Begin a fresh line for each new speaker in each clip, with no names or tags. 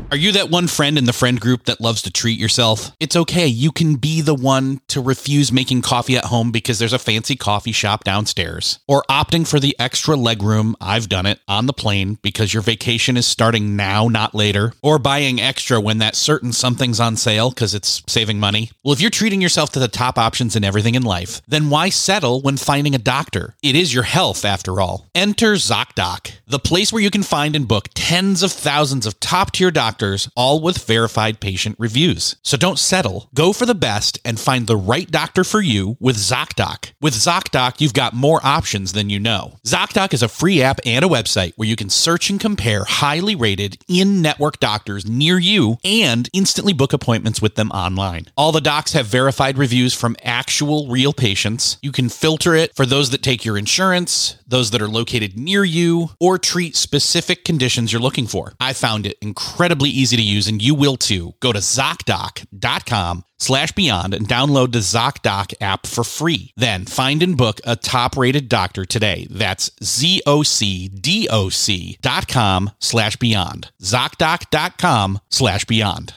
Are you that one friend in the friend group that loves to treat yourself? It's okay. You can be the one to refuse making coffee at home because there's a fancy coffee shop downstairs. Or opting for the extra legroom, I've done it, on the plane because your vacation is starting now, not later. Or buying extra when that certain something's on sale because it's saving money. Well, if you're treating yourself to the top options in everything in life, then why settle when finding a doctor? It is your health, after all. Enter ZocDoc, the place where you can find and book tens of thousands of top-tier doctors, all with verified patient reviews. So don't settle. Go for the best and find the right doctor for you with ZocDoc. With ZocDoc, you've got more options than you know. ZocDoc is a free app and a website where you can search and compare highly rated in-network doctors near you and instantly book appointments with them online. All the docs have verified reviews from actual real patients. You can filter it for those that take your insurance, those that are located near you, or treat specific conditions you're looking for. I found it incredibly easy to use, and you will too. Go to ZocDoc.com/beyond and download the ZocDoc app for free. Then find and book a top-rated doctor today. That's ZocDoc.com/beyond. ZocDoc.com/beyond.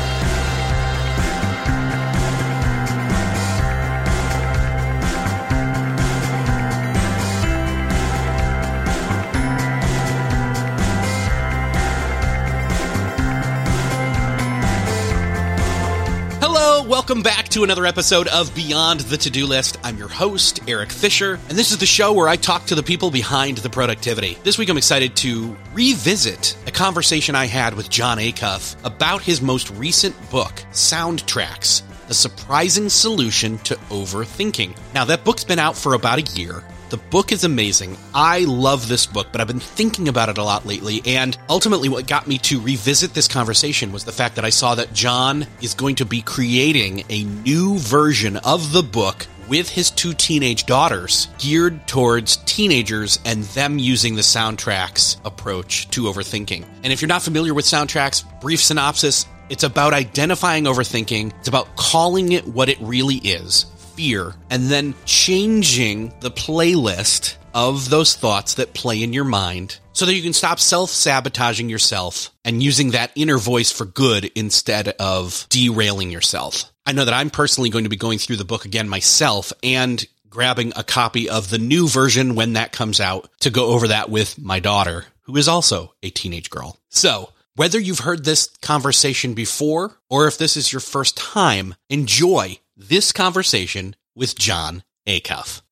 Welcome back to another episode of Beyond the To-Do List. I'm your host, Eric Fisher, and this is the show where I talk to the people behind the productivity. This week I'm excited to revisit a conversation I had with Jon Acuff about his most recent book, Soundtracks: The Surprising Solution to Overthinking. Now, that book's been out for about a year. The book is amazing. I love this book, but I've been thinking about it a lot lately, and ultimately what got me to revisit this conversation was the fact that I saw that Jon is going to be creating a new version of the book with his two teenage daughters, geared towards teenagers and them using the soundtracks approach to overthinking. And if you're not familiar with soundtracks, brief synopsis, it's about identifying overthinking. It's about calling it what it really is. Fear, and then changing the playlist of those thoughts that play in your mind so that you can stop self-sabotaging yourself and using that inner voice for good instead of derailing yourself. I know that I'm personally going to be going through the book again myself and grabbing a copy of the new version when that comes out to go over that with my daughter, who is also a teenage girl. So, whether you've heard this conversation before or if this is your first time, enjoy this conversation with Jon Acuff.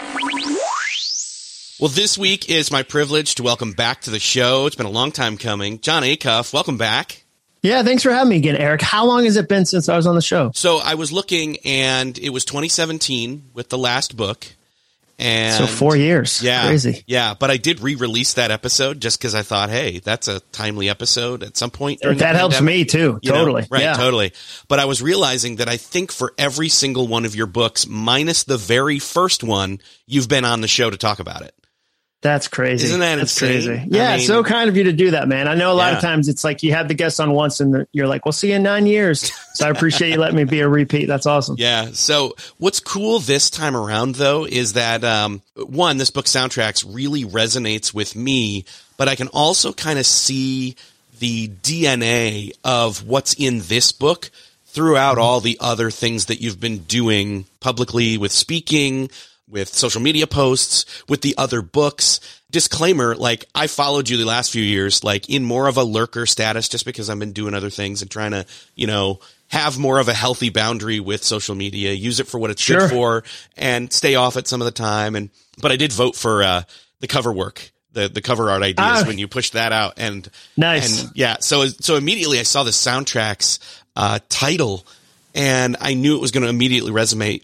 Well, this week is my privilege to welcome back to the show. It's been a long time coming. Jon Acuff, welcome back.
Yeah, thanks for having me again, Eric. How long has it been since I was on the show?
So I was looking, and it was 2017 with the last book. And
so 4 years.
Yeah.
Crazy.
Yeah. But I did re-release that episode just because I thought, hey, that's a timely episode at some point. During
that helps me too. Totally.
Right.
Yeah.
Totally. But I was realizing that I think for every single one of your books, minus the very first one, you've been on the show to talk about it.
That's crazy.
Isn't that insane?
Crazy. Yeah, I mean, so kind of you to do that, man. I know a lot
yeah.
of times it's like you have the guest on once and you're like, we'll see you in 9 years. So I appreciate you letting me be a repeat. That's awesome.
Yeah. So what's cool this time around, though, is that, one, this book Soundtracks really resonates with me, but I can also kind of see the DNA of what's in this book throughout all the other things that you've been doing publicly with speaking, with social media posts, with the other books. Disclaimer, like, I followed you the last few years, like, in more of a lurker status just because I've been doing other things and trying to, have more of a healthy boundary with social media, use it for what it's good for, and stay off it some of the time. But I did vote for the cover work, the cover art ideas when you pushed that out. And
nice.
And yeah, so immediately I saw the Soundtracks title, and I knew it was going to immediately resonate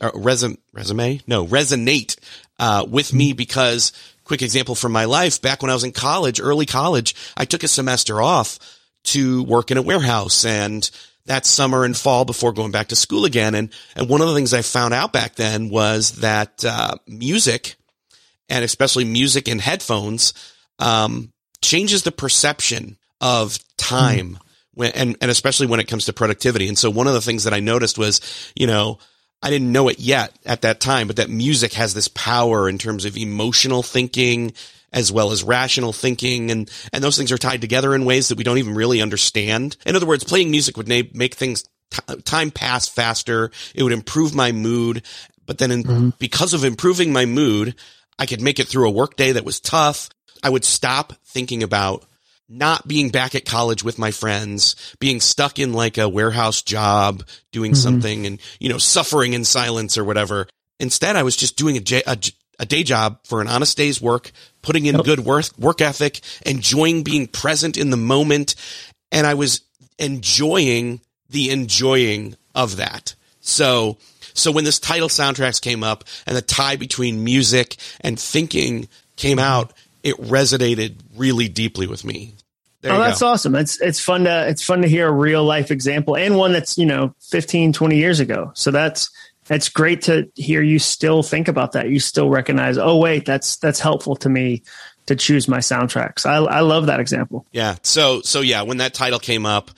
with me because, quick example from my life, back when I was in college, early college, I took a semester off to work in a warehouse, and that summer and fall before going back to school again. And one of the things I found out back then was that music, and especially music in headphones, changes the perception of time. And especially when it comes to productivity. And so one of the things that I noticed was, I didn't know it yet at that time, but that music has this power in terms of emotional thinking as well as rational thinking. And those things are tied together in ways that we don't even really understand. In other words, playing music would make things time pass faster. It would improve my mood. But then because of improving my mood, I could make it through a workday that was tough. I would stop thinking about not being back at college with my friends, being stuck in like a warehouse job, doing something and, suffering in silence or whatever. Instead, I was just doing a day job for an honest day's work, putting in good work ethic, enjoying being present in the moment. And I was enjoying the enjoying of that. So when this title Soundtracks came up and the tie between music and thinking came out, it resonated really deeply with me.
That's awesome. It's fun to hear a real life example and one that's, 15, 20 years ago. So that's great to hear you still think about that. You still recognize, oh wait, that's helpful to me to choose my soundtracks. I love that example.
Yeah. So yeah, when that title came up,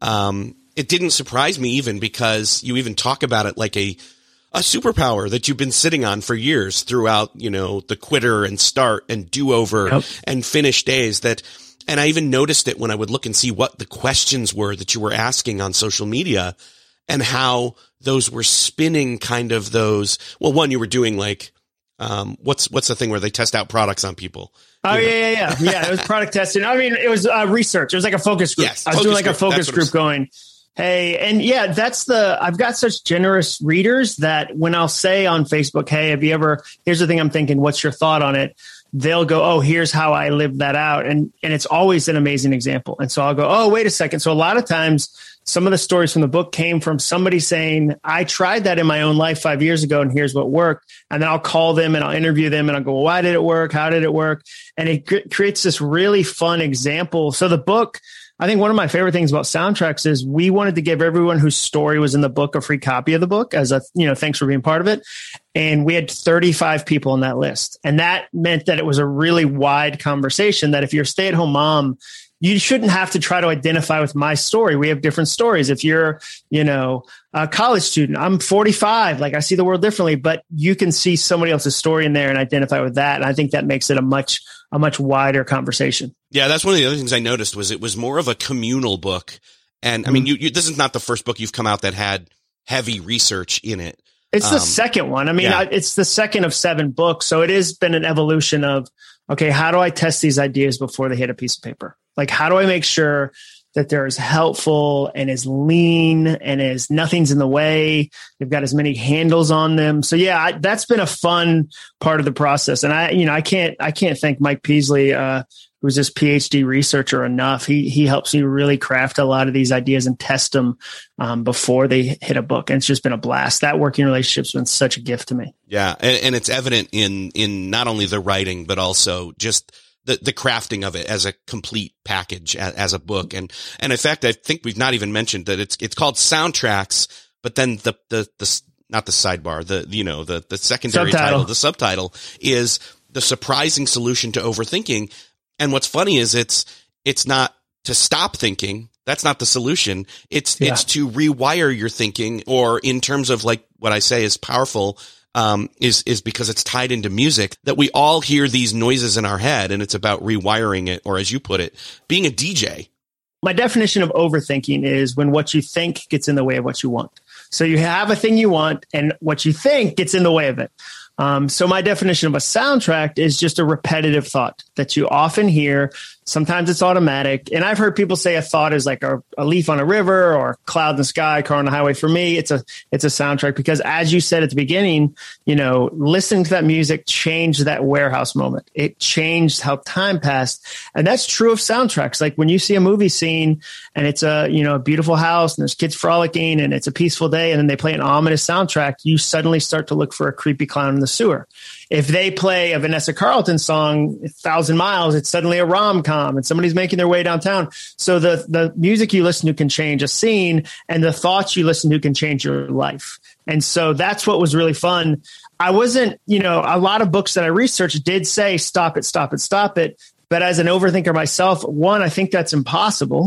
it didn't surprise me even because you even talk about it like a superpower that you've been sitting on for years throughout, the quitter and start and do over and finish days and I even noticed it when I would look and see what the questions were that you were asking on social media and how those were spinning kind of those. Well, one, you were doing like, what's the thing where they test out products on people?
Oh, yeah. It was product testing. I mean, it was research. It was like a focus group.
Yes,
I was doing like a focus group going, hey, and yeah, I've got such generous readers that when I'll say on Facebook, hey, here's the thing I'm thinking, what's your thought on it? They'll go, oh, here's how I lived that out. And it's always an amazing example. And so I'll go, oh, wait a second. So a lot of times some of the stories from the book came from somebody saying, I tried that in my own life 5 years ago, and here's what worked. And then I'll call them and I'll interview them and I'll go, well, why did it work? How did it work? And it creates this really fun example. So the book, I think one of my favorite things about Soundtracks is we wanted to give everyone whose story was in the book a free copy of the book as thanks for being part of it. And we had 35 people on that list. And that meant that it was a really wide conversation that if you're a stay-at-home mom, you shouldn't have to try to identify with my story. We have different stories. If you're, a college student, I'm 45, like I see the world differently, but you can see somebody else's story in there and identify with that. And I think that makes it a much wider conversation.
Yeah, that's one of the other things I noticed was it was more of a communal book. And I mean, this is not the first book you've come out that had heavy research in it.
It's the second one. I mean, it's the second of 7 books. So it has been an evolution of, okay, how do I test these ideas before they hit a piece of paper? Like, how do I make sure that they're as helpful and as lean and as nothing's in the way? They've got as many handles on them. So yeah, that's been a fun part of the process. And I can't thank Mike Peasley, who's this PhD researcher, enough. He helps me really craft a lot of these ideas and test them before they hit a book. And it's just been a blast. That working relationship's been such a gift to me.
Yeah. And it's evident in not only the writing, but also just the crafting of it as a complete package, as a book. And in fact, I think we've not even mentioned that it's called Soundtracks, but then the not the sidebar, the secondary title, the subtitle is The Surprising Solution to Overthinking. And what's funny is it's not to stop thinking. That's not the solution. It's to rewire your thinking, or in terms of like what I say is powerful, is because it's tied into music, that we all hear these noises in our head, and it's about rewiring it, or as you put it, being a DJ.
My definition of overthinking is when what you think gets in the way of what you want. So you have a thing you want, and what you think gets in the way of it. So my definition of a soundtrack is just a repetitive thought that you often hear. Sometimes it's automatic. And I've heard people say a thought is like a leaf on a river or a cloud in the sky, car on the highway. For me, it's a soundtrack because, as you said at the beginning, listening to that music changed that warehouse moment. It changed how time passed. And that's true of soundtracks. Like when you see a movie scene and it's a beautiful house and there's kids frolicking and it's a peaceful day, and then they play an ominous soundtrack, you suddenly start to look for a creepy clown in the sewer. If they play a Vanessa Carlton song, 1,000 Miles, it's suddenly a rom-com and somebody's making their way downtown. So the music you listen to can change a scene, and the thoughts you listen to can change your life. And so that's what was really fun. I wasn't, a lot of books that I researched did say, stop it, stop it, stop it. But as an overthinker myself, one, I think that's impossible.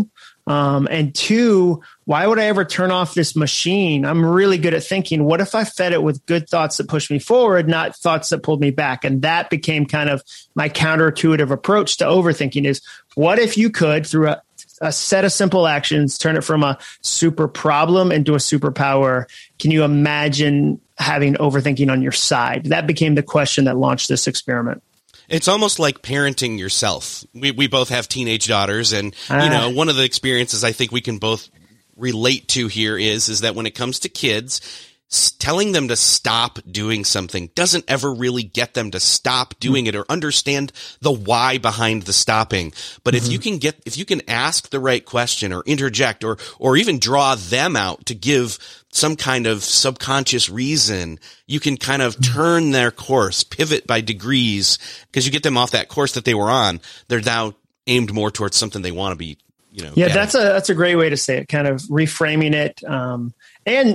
And two, why would I ever turn off this machine? I'm really good at thinking, what if I fed it with good thoughts that pushed me forward, not thoughts that pulled me back? And that became kind of my counterintuitive approach to overthinking is, what if you could, through a set of simple actions, turn it from a super problem into a superpower? Can you imagine having overthinking on your side? That became the question that launched this experiment.
It's almost like parenting yourself. We both have teenage daughters, and one of the experiences I think we can both relate to here is that when it comes to kids, telling them to stop doing something doesn't ever really get them to stop doing it or understand the why behind the stopping. But if you can ask the right question or interject or even draw them out to give some kind of subconscious reason, you can kind of turn their course, pivot by degrees, because you get them off that course that they were on. They're now aimed more towards something they want to be,
Yeah,
getting.
that's a great way to say it, kind of reframing it. And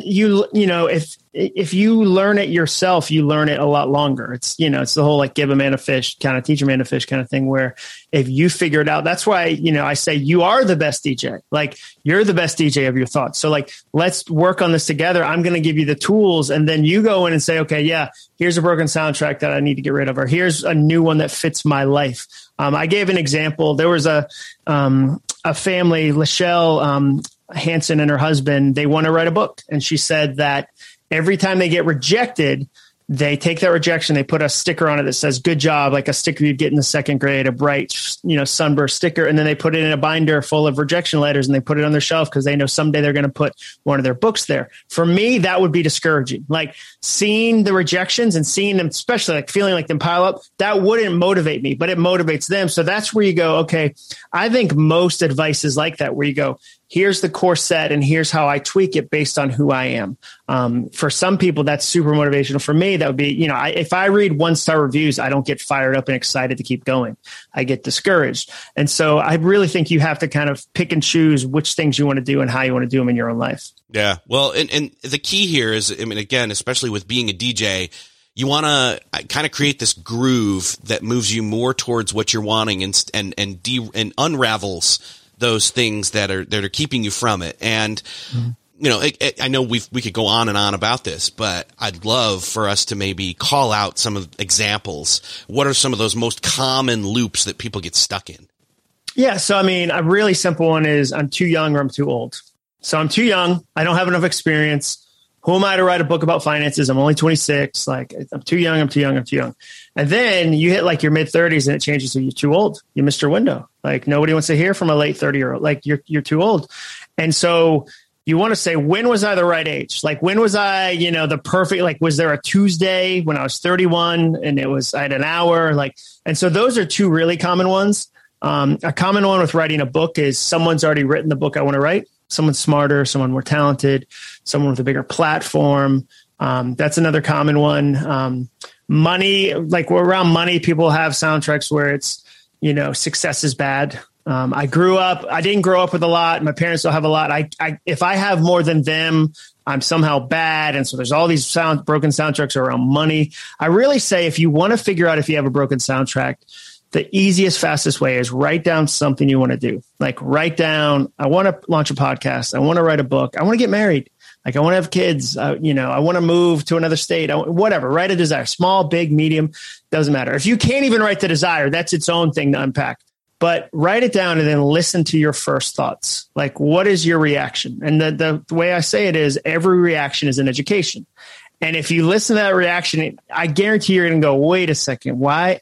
if you learn it yourself, you learn it a lot longer. It's the whole like give a man a fish, kind of teach a man to fish kind of thing, where if you figure it out, that's why, I say you are the best DJ. Like, you're the best DJ of your thoughts. So like, let's work on this together. I'm going to give you the tools, and then you go in and say, okay, yeah, here's a broken soundtrack that I need to get rid of, or here's a new one that fits my life. I gave an example. There was a family, Lachelle Hansen and her husband, they want to write a book. And she said that every time they get rejected, they take that rejection, they put a sticker on it that says good job, like a sticker you'd get in the second grade, a bright, sunburst sticker. And then they put it in a binder full of rejection letters and they put it on their shelf because they know someday they're going to put one of their books there. For me, that would be discouraging. Like, seeing the rejections and seeing them, especially like feeling like them pile up, that wouldn't motivate me, but it motivates them. So that's where you go, okay, I think most advice is like that, where you go, here's the core set and here's how I tweak it based on who I am. For some people, that's super motivational. For me, that would be, if I read 1-star reviews, I don't get fired up and excited to keep going. I get discouraged. And so I really think you have to kind of pick and choose which things you want to do and how you want to do them in your own life.
Yeah. Well, and the key here is, again, especially with being a DJ, you want to kind of create this groove that moves you more towards what you're wanting and unravels those things that are keeping you from it. And, I know we could go on and on about this, but I'd love for us to maybe call out some of the examples. What are some of those most common loops that people get stuck in?
Yeah. So, a really simple one is I'm too young or I'm too old. So I'm too young. I don't have enough experience. Who am I to write a book about finances? I'm only 26. Like, I'm too young. And then you hit like your mid 30s and it changes to you're too old. You missed your window. Like, nobody wants to hear from a late 30-year-old. Like, you're too old. And so you want to say, when was I the right age? Like, when was I, the perfect, like, was there a Tuesday when I was 31 and I had an hour? Like, and so those are two really common ones. A common one with writing a book is someone's already written the book I want to write. Someone smarter, someone more talented, someone with a bigger platform. That's another common one. Money, like, we're around money, people have soundtracks where it's, success is bad. I didn't grow up with a lot. My parents don't have a lot. If I have more than them, I'm somehow bad. And so there's all these broken soundtracks around money. I really say, if you want to figure out if you have a broken soundtrack, the easiest, fastest way is write down something you want to do. Like, write down, I want to launch a podcast. I want to write a book. I want to get married. Like, I want to have kids. I want to move to another state. Whatever. Write a desire. Small, big, medium. Doesn't matter. If you can't even write the desire, that's its own thing to unpack. But write it down and then listen to your first thoughts. Like, what is your reaction? And the way I say it is, every reaction is an education. And if you listen to that reaction, I guarantee you're going to go, wait a second. Why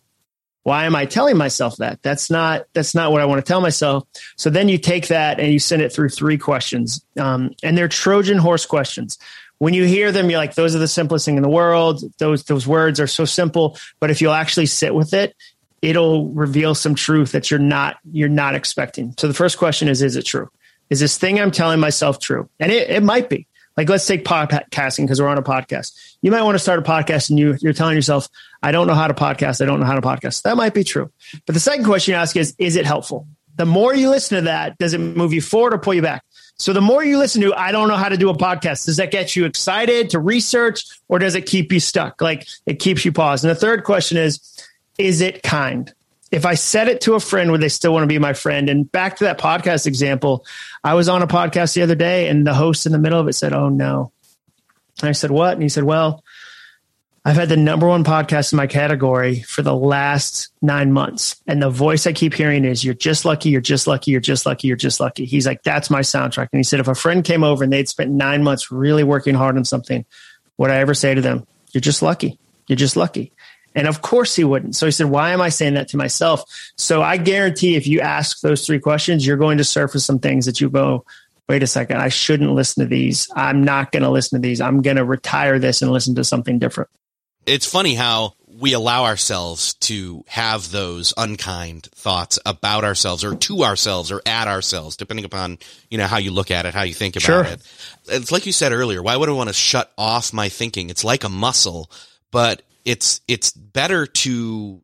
am I telling myself that? That's not what I want to tell myself. So then you take that and you send it through 3 questions. And they're Trojan horse questions. When you hear them, you're like, those are the simplest thing in the world. Those words are so simple. But if you'll actually sit with it, it'll reveal some truth that you're not expecting. So the first question is it true? Is this thing I'm telling myself true? And it might be. Like, let's take podcasting, because we're on a podcast. You might want to start a podcast and you're telling yourself, I don't know how to podcast. I don't know how to podcast. That might be true. But the second question you ask is it helpful? The more you listen to that, does it move you forward or pull you back? So the more you listen to, I don't know how to do a podcast, does that get you excited to research, or does it keep you stuck? Like, it keeps you paused. And the third question is it kind? if I said it to a friend, would they still want to be my friend? And back to that podcast example, I was on a podcast the other day and the host in the middle of it said, "Oh no." And I said, "What?" And he said, "Well, I've had the number one podcast in my category for the last 9 months. And the voice I keep hearing is, you're just lucky, you're just lucky, you're just lucky, you're just lucky." He's like, "That's my soundtrack." And he said, if a friend came over and they'd spent 9 months really working hard on something, would I ever say to them, "You're just lucky, you're just lucky"? And of course he wouldn't. So he said, why am I saying that to myself? So I guarantee if you ask those 3 questions, you're going to surface some things that you go, wait a second, I shouldn't listen to these. I'm not going to listen to these. I'm going to retire this and listen to something different.
It's funny how we allow ourselves to have those unkind thoughts about ourselves or to ourselves or at ourselves, depending upon, how you look at it, how you think about it. It's like you said earlier, why would I want to shut off my thinking? It's like a muscle, but it's better to,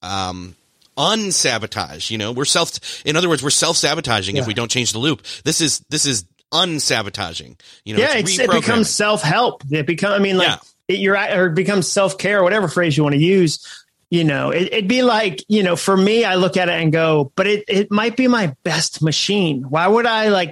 unsabotage, in other words, we're self-sabotaging if we don't change the loop. This is unsabotaging,
it becomes self-help. It becomes self-care, whatever phrase you want to use. It'd be like, for me, I look at it and go, but it might be my best machine. Why would I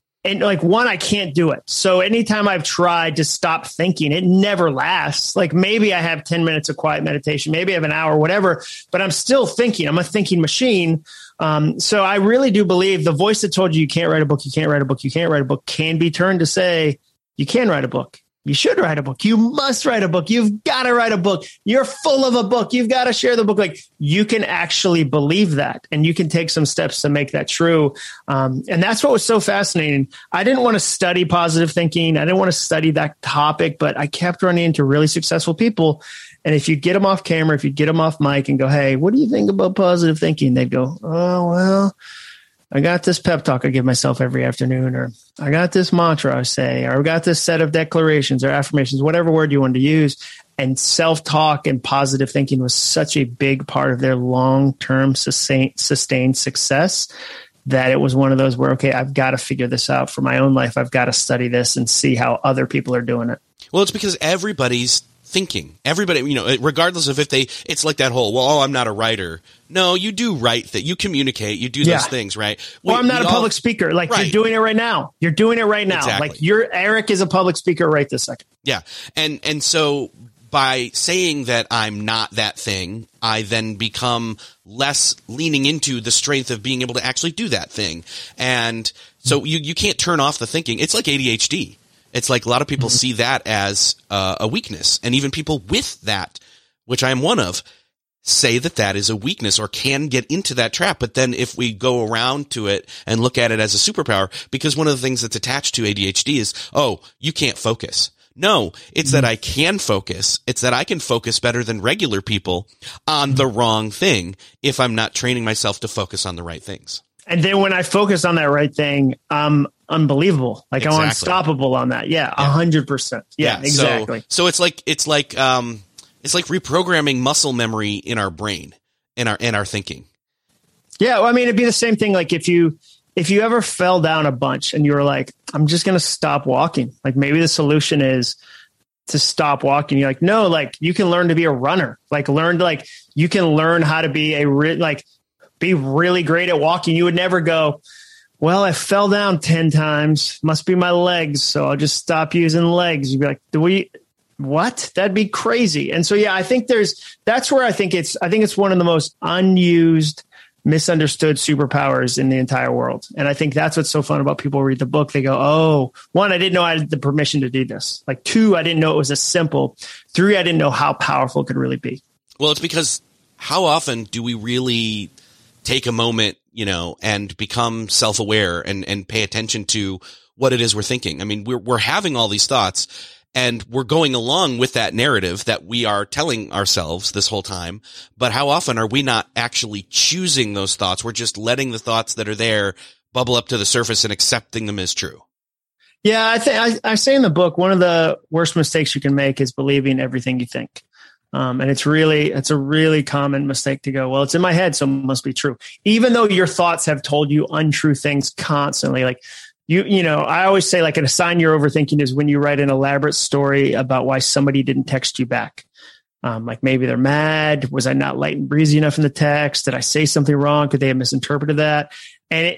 one, I can't do it. So anytime I've tried to stop thinking, it never lasts. Like maybe I have 10 minutes of quiet meditation, maybe I have an hour, whatever, but I'm still thinking. I'm a thinking machine. So I really do believe the voice that told you can't write a book, you can't write a book, you can't write a book can be turned to say, you can write a book. You should write a book. You must write a book. You've got to write a book. You're full of a book. You've got to share the book. Like you can actually believe that and you can take some steps to make that true. And that's what was so fascinating. I didn't want to study positive thinking. I didn't want to study that topic, but I kept running into really successful people. And if you get them off camera, if you get them off mic and go, "Hey, what do you think about positive thinking?" They'd go, "Oh, well, I got this pep talk I give myself every afternoon," or "I got this mantra I say," or "I got this set of declarations or affirmations," whatever word you wanted to use. And self-talk and positive thinking was such a big part of their long-term sustained success that it was one of those where, okay, I've got to figure this out for my own life. I've got to study this and see how other people are doing it.
Well, it's because everybody's thinking. Everybody, regardless of it's like that whole, I'm not a writer. No, you do write that. You communicate. You do those things, right?
Well, I'm not a public speaker. Like you're doing it right now. You're doing it right now.
Exactly.
Like Eric is a public speaker right this second.
Yeah. And so by saying that I'm not that thing, I then become less leaning into the strength of being able to actually do that thing. And so you can't turn off the thinking. It's like ADHD. It's like a lot of people see that as a weakness. And even people with that, which I am one of, say that is a weakness or can get into that trap. But then if we go around to it and look at it as a superpower, because one of the things that's attached to ADHD is, you can't focus. No, it's that I can focus. It's that I can focus better than regular people on the wrong thing if I'm not training myself to focus on the right things.
And then when I focus on that right thing, I'm unbelievable. Like I'm unstoppable on that. Yeah. 100%. Yeah, exactly.
So it's like reprogramming muscle memory in our brain, in our thinking.
Yeah. Well, I mean, it'd be the same thing. Like if you ever fell down a bunch and you were like, I'm just going to stop walking. Like maybe the solution is to stop walking. You're like, no, like you can learn to be a runner, you can learn how to be be really great at walking. You would never go, well, I fell down 10 times. Must be my legs. So I'll just stop using legs. You'd be like, what? That'd be crazy. And so, yeah, I think that's where I think it's one of the most unused, misunderstood superpowers in the entire world. And I think that's what's so fun about people who read the book. They go, oh, 1, I didn't know I had the permission to do this. Like 2, I didn't know it was as simple. 3, I didn't know how powerful it could really be.
Well, it's because how often do we really take a moment, and become self-aware and pay attention to what it is we're thinking? I mean, we're having all these thoughts and we're going along with that narrative that we are telling ourselves this whole time. But how often are we not actually choosing those thoughts? We're just letting the thoughts that are there bubble up to the surface and accepting them as true.
Yeah, I say in the book, one of the worst mistakes you can make is believing everything you think. And it's a really common mistake to go, well, it's in my head, so it must be true. Even though your thoughts have told you untrue things constantly. Like I always say like a sign you're overthinking is when you write an elaborate story about why somebody didn't text you back. Like maybe they're mad. Was I not light and breezy enough in the text? Did I say something wrong? Could they have misinterpreted that? And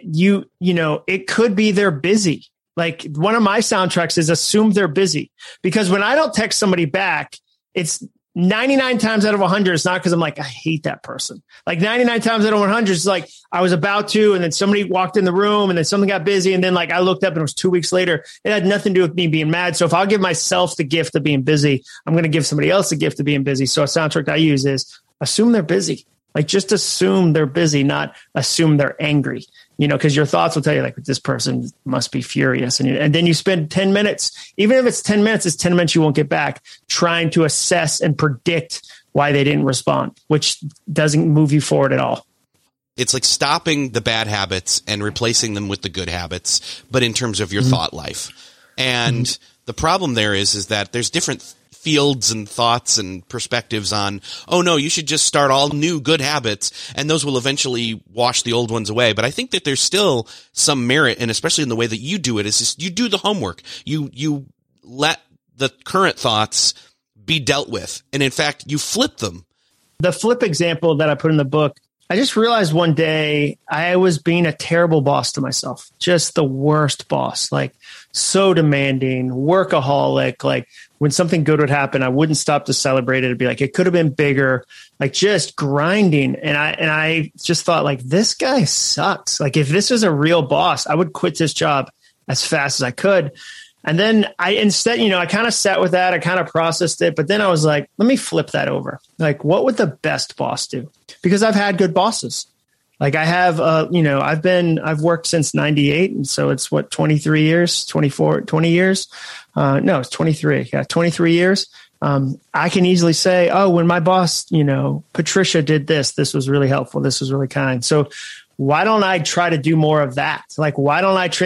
it could be they're busy. Like one of my soundtracks is assume they're busy, because when I don't text somebody back, it's 99 times out of 100. It's not because I'm like, I hate that person. Like 99 times out of 100, it's like I was about to, and then somebody walked in the room and then something got busy. And then like I looked up and it was 2 weeks later. It had nothing to do with me being mad. So if I'll give myself the gift of being busy, I'm going to give somebody else the gift of being busy. So a soundtrack I use is assume they're busy. Like just assume they're busy, not assume they're angry. Because your thoughts will tell you like this person must be furious. And then you spend 10 minutes, even if it's 10 minutes, it's 10 minutes you won't get back, trying to assess and predict why they didn't respond, which doesn't move you forward at all.
It's like stopping the bad habits and replacing them with the good habits, but in terms of your thought life. And the problem there is that there's different fields and thoughts and perspectives on, oh no, you should just start all new good habits and those will eventually wash the old ones away. But I think that there's still some merit, and especially in the way that you do it, is just you do the homework. You let the current thoughts be dealt with. And in fact, you flip them.
The flip example that I put in the book, I just realized one day I was being a terrible boss to myself, just the worst boss, like so demanding, workaholic. Like when something good would happen, I wouldn't stop to celebrate it. It'd be like, it could have been bigger, like just grinding. And I just thought like, this guy sucks. Like if this was a real boss, I would quit this job as fast as I could. And then I kind of sat with that. I kind of processed it, but then I was like, let me flip that over. Like, what would the best boss do? Because I've had good bosses. Like I have, I've worked since 98. And so it's 23 years, 20 years. No, it's 23. Yeah. 23 years. I can easily say, oh, when my boss, Patricia did this was really helpful. This was really kind. So why don't I try to do more of that? Like, why don't I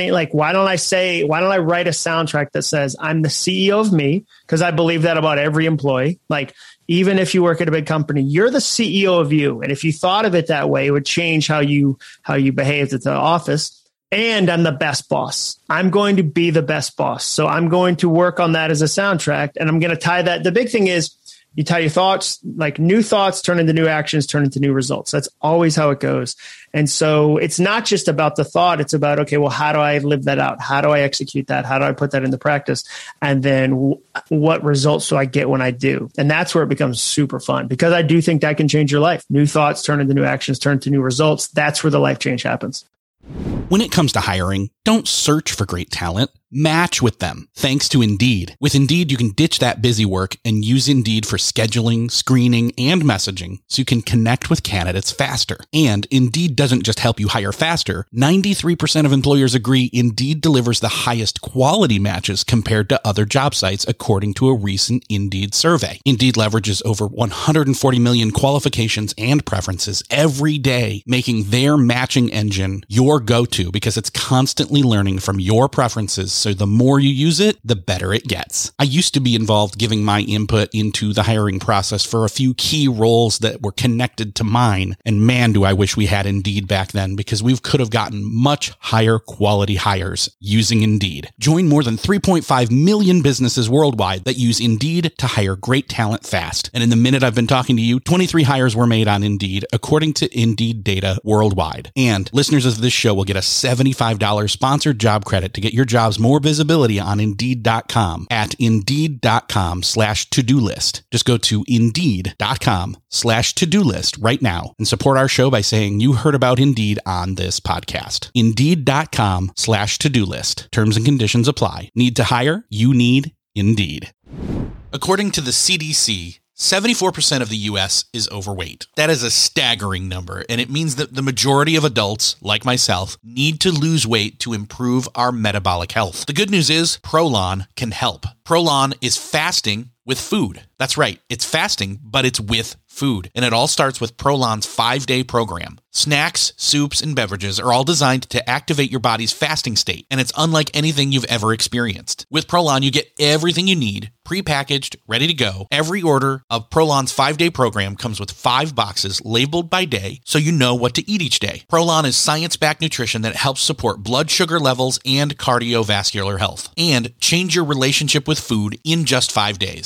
write a soundtrack that says I'm the CEO of me? Because I believe that about every employee. Like, even if you work at a big company, you're the CEO of you. And if you thought of it that way, it would change how you behaved at the office. And I'm the best boss. I'm going to be the best boss. So I'm going to work on that as a soundtrack. And I'm going to tie that. The big thing is, you tie your thoughts, like new thoughts turn into new actions, turn into new results. That's always how it goes. And so it's not just about the thought. It's about, okay, well, how do I live that out? How do I execute that? How do I put that into practice? And then what results do I get when I do? And that's where it becomes super fun, because I do think that can change your life. New thoughts turn into new actions, turn into new results. That's where the life change happens.
When it comes to hiring, don't search for great talent. Match with them, thanks to Indeed. With Indeed, you can ditch that busy work and use Indeed for scheduling, screening, and messaging so you can connect with candidates faster. And Indeed doesn't just help you hire faster. 93% of employers agree Indeed delivers the highest quality matches compared to other job sites, according to a recent Indeed survey. Indeed leverages over 140 million qualifications and preferences every day, making their matching engine your go-to because it's constantly learning from your preferences. So the more you use it, the better it gets. I used to be involved giving my input into the hiring process for a few key roles that were connected to mine. And man, do I wish we had Indeed back then, because we could have gotten much higher quality hires using Indeed. Join more than 3.5 million businesses worldwide that use Indeed to hire great talent fast. And in the minute I've been talking to you, 23 hires were made on Indeed, according to Indeed data worldwide. And listeners of this show will get a $75 sponsored job credit to get your jobs more visibility on Indeed.com at Indeed.com/to-do list. Just go to Indeed.com/to-do list right now and support our show by saying you heard about Indeed on this podcast. Indeed.com/to-do list. Terms and conditions apply. Need to hire? You need Indeed. According to the CDC, 74% of the U.S. is overweight. That is a staggering number, and it means that the majority of adults, like myself, need to lose weight to improve our metabolic health. The good news is Prolon can help. Prolon is fasting with food. That's right, it's fasting, but it's with food. And it all starts with Prolon's 5-day program. Snacks, soups, and beverages are all designed to activate your body's fasting state, and it's unlike anything you've ever experienced. With Prolon, you get everything you need, prepackaged, ready to go. Every order of Prolon's 5-day program comes with 5 boxes labeled by day, so you know what to eat each day. Prolon is science-backed nutrition that helps support blood sugar levels and cardiovascular health, and change your relationship with food in just 5 days.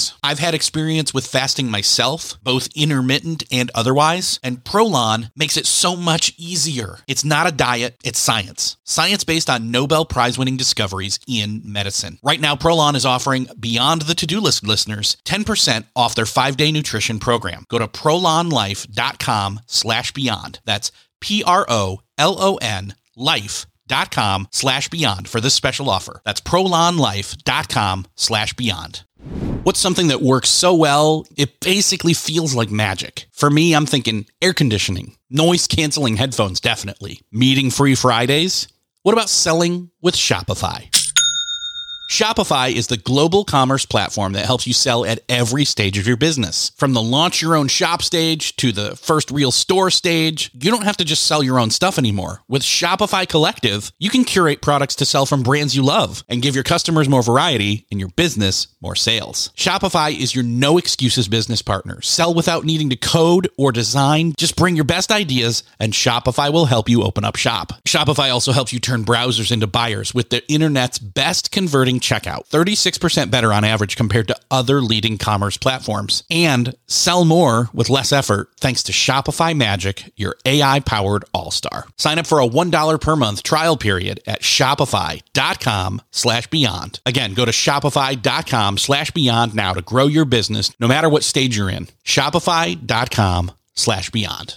cravings. I've had experience with fasting myself, both intermittent and otherwise, and Prolon makes it so much easier. It's not a diet, it's science. Science based on Nobel Prize-winning discoveries in medicine. Right now, Prolon is offering Beyond the To-Do List listeners 10% off their 5-day nutrition program. Go to prolonlife.com/beyond. That's PROLON life.com/beyond for this special offer. That's prolonlife.com/beyond. What's something that works so well, it basically feels like magic? For me, I'm thinking air conditioning, noise canceling headphones, definitely. Meeting-free Fridays? What about selling with Shopify? Shopify is the global commerce platform that helps you sell at every stage of your business. From the launch your own shop stage to the first real store stage, you don't have to just sell your own stuff anymore. With Shopify Collective, you can curate products to sell from brands you love and give your customers more variety and your business more sales. Shopify is your no excuses business partner. Sell without needing to code or design. Just bring your best ideas and Shopify will help you open up shop. Shopify also helps you turn browsers into buyers with the internet's best converting checkout, 36% better on average compared to other leading commerce platforms. And sell more with less effort thanks to Shopify Magic, your AI-powered all-star. Sign up for a $1 per month trial period at shopify.com/beyond. Again, go to shopify.com/beyond now to grow your business no matter what stage you're in. Shopify.com/beyond.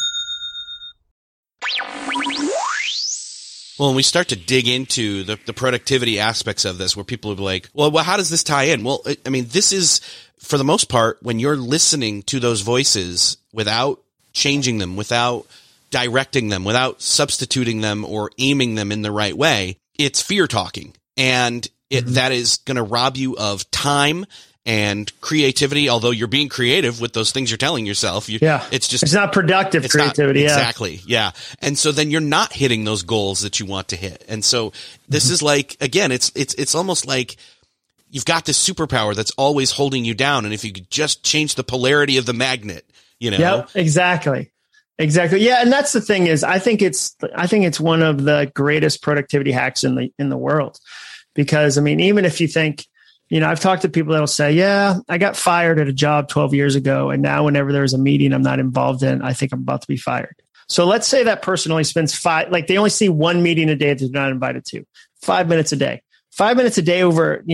Well, when we start to dig into the productivity aspects of this, where people will be like, well, how does this tie in? Well, I mean, this is, for the most part, when you're listening to those voices without changing them, without directing them, without substituting them or aiming them in the right way, it's fear talking. And that is going to rob you of time and creativity, although you're being creative with those things you're telling yourself. It's not productive creativity. Exactly. Yeah. And so then you're not hitting those goals that you want to hit. And so this is like, again, it's almost like you've got this superpower that's always holding you down. And if you could just change the polarity of the magnet, you know? Yep, exactly. Yeah. And that's the thing is, I think it's one of the greatest productivity hacks in the world, because I mean, even if you think, you know, I've talked to people that'll say, yeah, I got fired at a job 12 years ago. And now whenever there's a meeting I'm not involved in, I think I'm about to be fired. So let's say that person only spends they only see one meeting a day that they're not invited to, 5 minutes a day. 5 minutes a day over,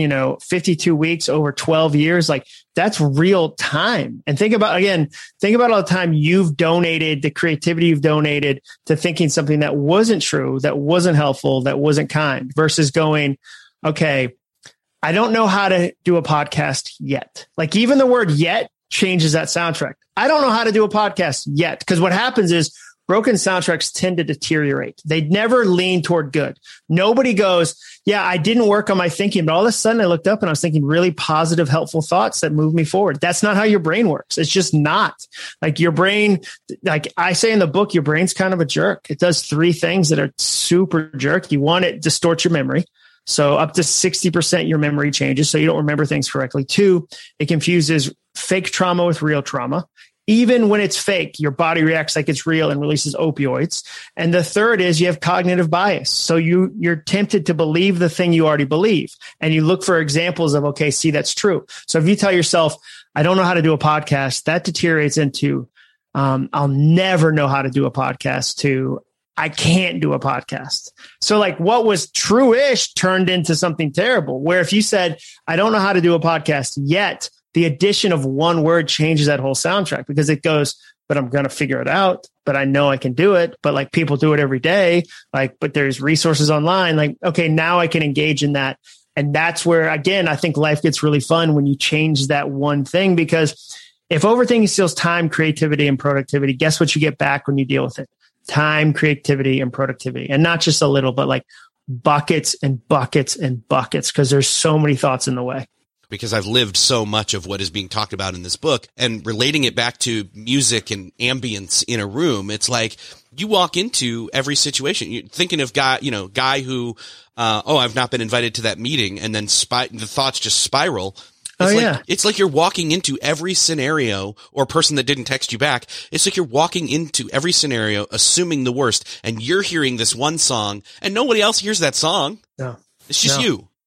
52 weeks over 12 years. Like that's real time. And think about all the time you've donated, the creativity you've donated to thinking something that wasn't true, that wasn't helpful, that wasn't kind, versus going, okay, I don't know how to do a podcast yet. Like even the word yet changes that soundtrack. I don't know how to do a podcast yet. Because what happens is broken soundtracks tend to deteriorate. They never lean toward good. Nobody goes, yeah, I didn't work on my thinking, but all of a sudden I looked up and I was thinking really positive, helpful thoughts that moved me forward. That's not how your brain works. It's just not. Like your brain, like I say in the book, your brain's kind of a jerk. It does 3 things that are super jerky. One, it distorts your memory. So up to 60% your memory changes, so you don't remember things correctly. 2, it confuses fake trauma with real trauma. Even when it's fake, your body reacts like it's real and releases opioids. And the 3rd is you have cognitive bias. So you're tempted to believe the thing you already believe. And you look for examples of, okay, see, that's true. So if you tell yourself, I don't know how to do a podcast, that deteriorates into, I'll never know how to do a podcast, to I can't do a podcast. So like what was true-ish turned into something terrible, where if you said, I don't know how to do a podcast yet, the addition of one word changes that whole soundtrack, because it goes, but I'm going to figure it out, but I know I can do it. But like people do it every day. Like, but there's resources online. Like, okay, now I can engage in that. And that's where, again, I think life gets really fun when you change that one thing, because if overthinking steals time, creativity, and productivity, guess what you get back when you deal with it? Time, creativity, and productivity. And not just a little, but like buckets and buckets and buckets, because there's so many thoughts in the way. Because I've lived so much of what is being talked about in this book, and relating it back to music and ambience in a room. It's like you walk into every situation. You're thinking of guy who, I've not been invited to that meeting, and then the thoughts just spiral. It's like you're walking into every scenario, or person that didn't text you back. It's like you're walking into every scenario, assuming the worst, and you're hearing this one song, and nobody else hears that song. No, it's just you.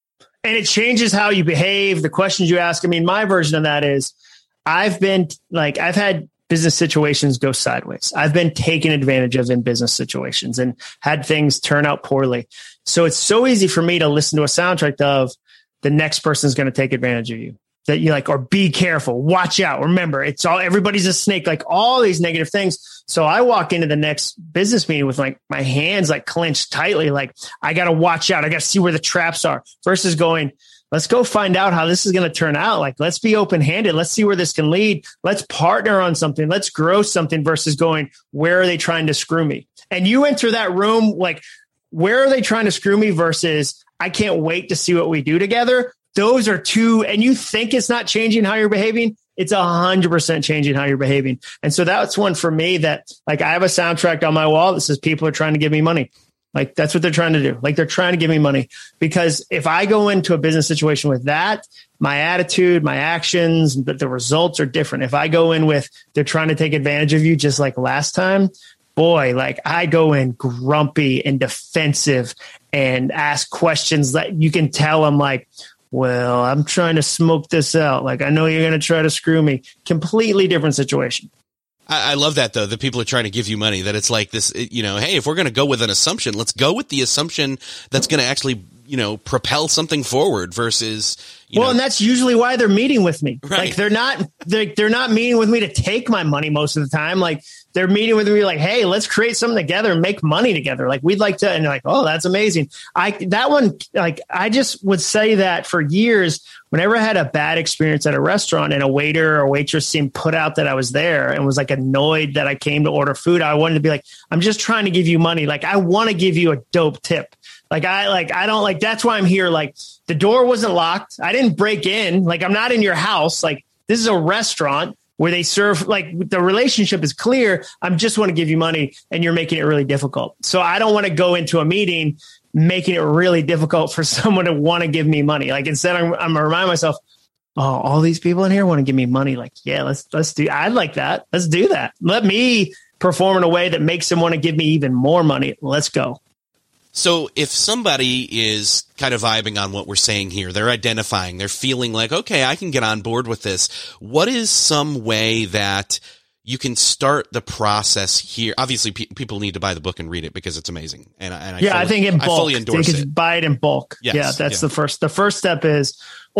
And it changes how you behave, the questions you ask. I mean, my version of that is I've had business situations go sideways. I've been taken advantage of in business situations and had things turn out poorly. So it's so easy for me to listen to a soundtrack of the next person's going to take advantage of you. That you like, or be careful, watch out. Remember, everybody's a snake, like all these negative things. So I walk into the next business meeting with like my hands like clenched tightly. Like I got to watch out. I got to see where the traps are versus going, let's go find out how this is going to turn out. Like, let's be open-handed. Let's see where this can lead. Let's partner on something. Let's grow something versus going, where are they trying to screw me? And you enter that room, like, where are they trying to screw me versus I can't wait to see what we do together. Those are two, and you think it's not changing how you're behaving. It's 100% changing how you're behaving. And so that's one for me that like, I have a soundtrack on my wall that says people are trying to give me money. Like that's what they're trying to do. Like they're trying to give me money because if I go into a business situation with that, my attitude, my actions, the results are different. If I go in with, they're trying to take advantage of you, just like last time, boy, like I go in grumpy and defensive and ask questions that you can tell I'm like, well, I'm trying to smoke this out. Like, I know you're going to try to screw me. Completely different situation.
I love that, though, that people are trying to give you money, that it's like this, hey, if we're going to go with an assumption, let's go with the assumption that's going to actually, propel something forward versus,
and that's usually why they're meeting with me.
Right.
Like they're not meeting with me to take my money most of the time. Like they're meeting with me like, hey, let's create something together and make money together. Like we'd like to, and they're like, oh, that's amazing. I just would say that for years, whenever I had a bad experience at a restaurant and a waiter or waitress seemed put out that I was there and was like annoyed that I came to order food, I wanted to be like, I'm just trying to give you money. Like I want to give you a dope tip. I don't like, that's why I'm here. Like the door wasn't locked. I didn't break in. Like I'm not in your house. Like this is a restaurant where they serve, like the relationship is clear. I just want to give you money and you're making it really difficult. So I don't want to go into a meeting making it really difficult for someone to want to give me money. Like instead I'm going to remind myself, oh, all these people in here want to give me money. Like, yeah, let's do, I'd like that. Let's do that. Let me perform in a way that makes them want to give me even more money. Let's go.
So if somebody is kind of vibing on what we're saying here, they're identifying, they're feeling like, okay, I can get on board with this. What is some way that you can start the process here? Obviously, people need to buy the book and read it because it's amazing. I think in bulk. I fully endorse it. Buy it in bulk.
Yes, yeah, that's the first. The first step is,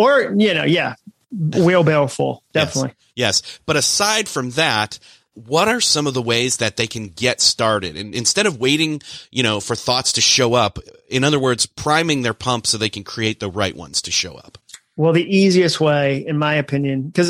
wheelbarrow full, definitely.
Yes. But aside from that, what are some of the ways that they can get started? And instead of waiting, for thoughts to show up, in other words, priming their pump so they can create the right ones to show up.
Well, the easiest way, in my opinion, because